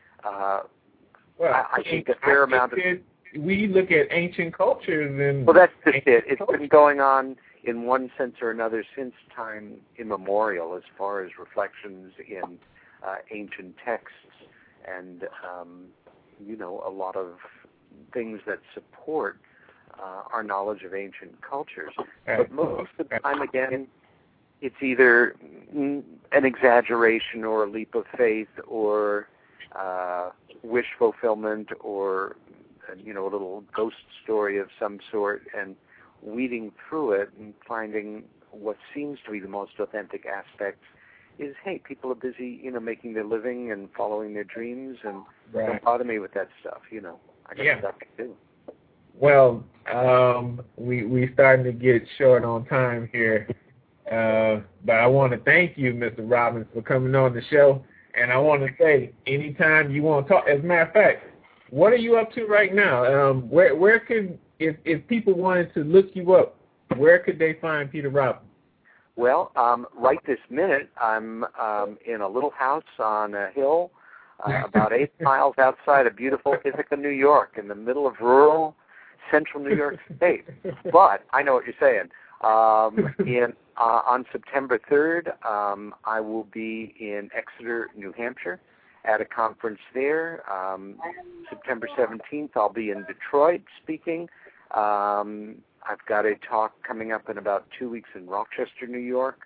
uh, well, I, I think a fair I amount think of... We look at ancient cultures and... Well, that's just it. It's cultures. been going on in one sense or another since time immemorial, as far as reflections in uh, ancient texts and, um, you know, a lot of things that support uh, our knowledge of ancient cultures. But most of the time, again, it's either an exaggeration or a leap of faith or uh, wish fulfillment or, you know, a little ghost story of some sort, and weeding through it and finding what seems to be the most authentic aspects is, hey, people are busy, you know, making their living and following their dreams, and right. Don't bother me with that stuff, you know. I got yeah. stuff to do. Well, um, we we starting to get short on time here, uh, but I want to thank you, Mister Robbins, for coming on the show. And I want to say, anytime you want to talk, as a matter of fact, what are you up to right now? Um, where where could if if people wanted to look you up, where could they find Peter Robbins? Well, um, right this minute, I'm um, in a little house on a hill uh, about eight miles outside of beautiful Ithaca, New York, in the middle of rural central New York State. But I know what you're saying. Um, in uh, on September third, um, I will be in Exeter, New Hampshire, at a conference there. Um, September seventeenth, I'll be in Detroit speaking. Um, I've got a talk coming up in about two weeks in Rochester, New York.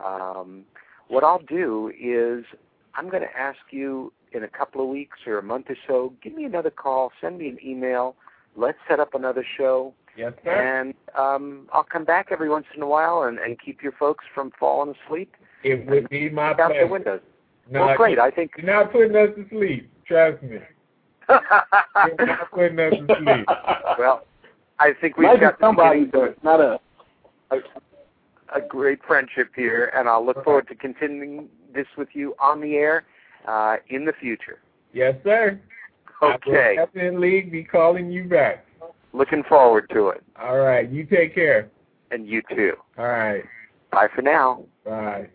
Um, what I'll do is I'm going to ask you in a couple of weeks or a month or so, give me another call, send me an email, let's set up another show. Yes, sir. And um, I'll come back every once in a while and, and keep your folks from falling asleep. It would be my out pleasure. the windows. No, well, great. I think you're not putting us to sleep. Trust me. You're not putting us to sleep. Well, I think we've Might got somebody, but not a, a a great friendship here, and I'll look forward to continuing this with you on the air uh, in the future. Yes, sir. Okay. I will definitely be calling you back. Looking forward to it. All right. You take care. And you too. All right. Bye for now. Bye.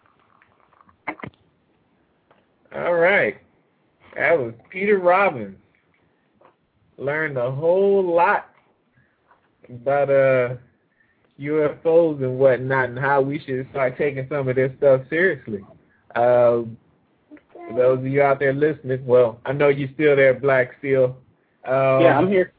All right. That was Peter Robbins. Learned a whole lot about uh, U F Os and whatnot, and how we should start taking some of this stuff seriously. Uh, for those of you out there listening, well, I know you're still there, Black Steel. Um, yeah, I'm here.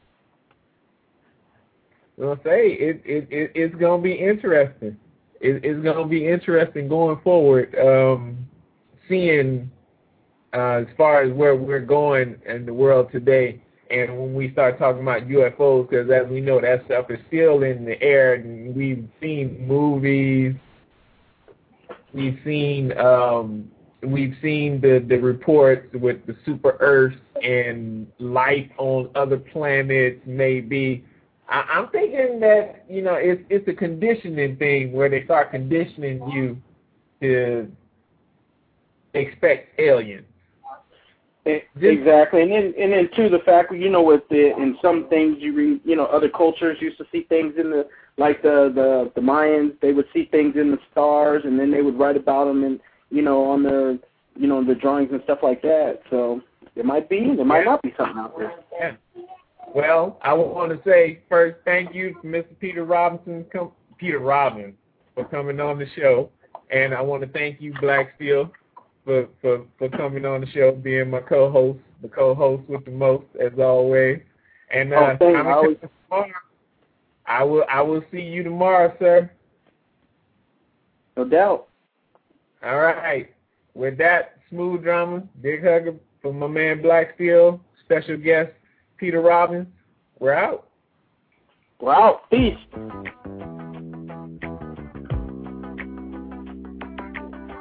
I'll say it, it, it it's gonna be interesting. It, it's gonna be interesting going forward, um, seeing uh, as far as where we're going in the world today. And when we start talking about U F Os, because as we know, that stuff is still in the air, and we've seen movies, we've seen um, we've seen the, the reports with the super Earths and life on other planets. Maybe I, I'm thinking that you know it's it's a conditioning thing where they start conditioning you to expect aliens. Exactly, and then and then too the fact you know with the in some things you read you know other cultures used to see things in the like the the the Mayans, they would see things in the stars and then they would write about them and you know on their you know the drawings and stuff like that. So there might be there might not be something out there. Yeah. Well, I want to say first thank you to Mister Peter Robinson, com- Peter Robbins for coming on the show, and I want to thank you, Black Steel, For, for, for coming on the show, being my co-host, the co-host with the most, as always. And uh, oh, I'm always... I will I will see you tomorrow, sir. No doubt. All right. With that, Smooth Drama, big hug from my man Black Steel, special guest Peter Robbins. We're out. We're out. Peace.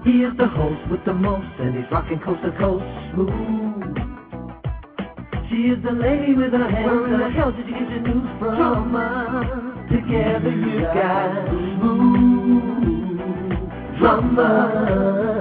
He is the host with the most, and he's rocking coast to coast smooth. She is the lady with her hands. Where in the hell did you get your news from? Drama. Together you got smooth drama.